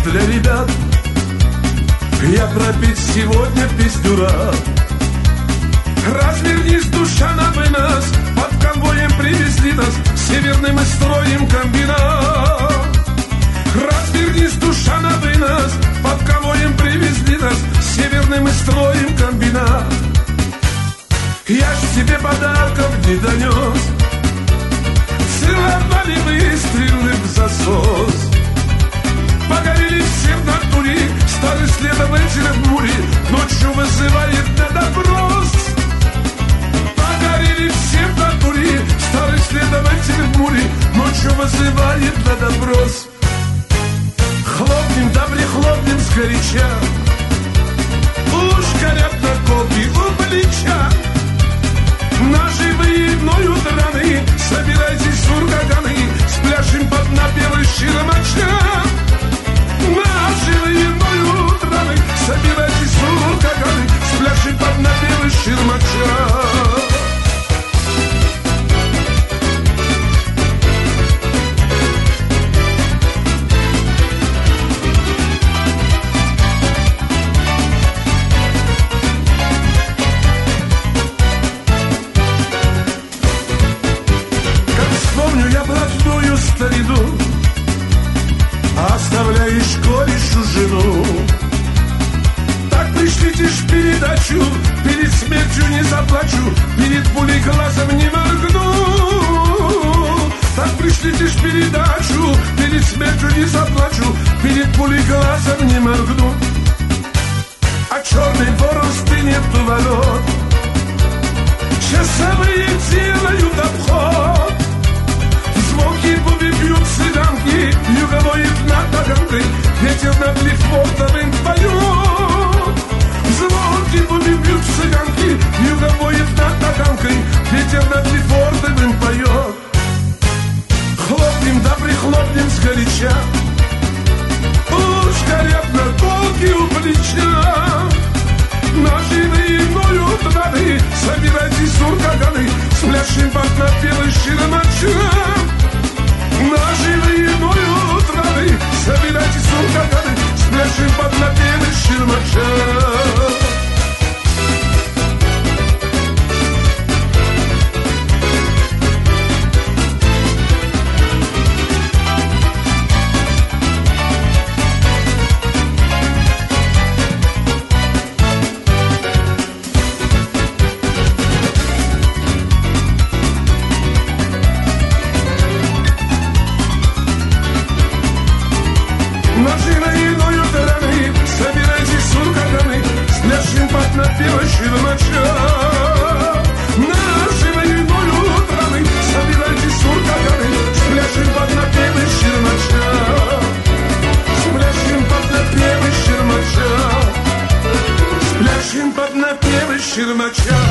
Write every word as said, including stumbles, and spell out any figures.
для ребят. Я пропеть сегодня песню рад. Развернись, душа, на вынос, под конвоем привезли нас, северным мы строим комбинат. Развернись, душа, на вынос, под конвоем привезли нас, северным мы строим комбинат. Я ж тебе подарков не донес, целовали выстрелы в засос. Погорели все в натуре, старый следователь в муре ночью вызывает на допрос. Погорели все в натуре, старый следователь в муре ночью вызывает на допрос. Хлопнем, да прихлопнем сгоряча, уж горят наколки у плеча. Наживые мною драны, собирайтесь, ураганы, спляшем под напевы щиромача. Наживые мною драны, собирайтесь, ураганы, спляшем под напевы щиромача. Оставляешь корешу жену. Так пришлите ж передачу, перед смертью не заплачу, перед пулей глазом не моргну. Так пришлите ж передачу, перед смертью не заплачу, перед пулей глазом не моргну. А черный ворон стынет у ворот, часовые делают обход. Звуки буби бьют цыганки, юговоет над таганкой, ветер над Лефортовым поет. Звуки буби бьют цыганки, юговоет над таганкой, ветер над Лефортовым поет. Хлопнем, да прихлопнем сгоряча, уж горят наколки у плеча. Наживые мною драны, собирайтесь, ураганы, спляшем под напевы щиромача. Наживые мною драны, собирайтесь, ураганы, спляшем под напевы щиромача. Напевы щиромача. Наживые мною драны, собирайтесь, ураганы, спляшем под напевы щиромача. Спляшем под напевы щиромача. Спляшем под напевы щиромача.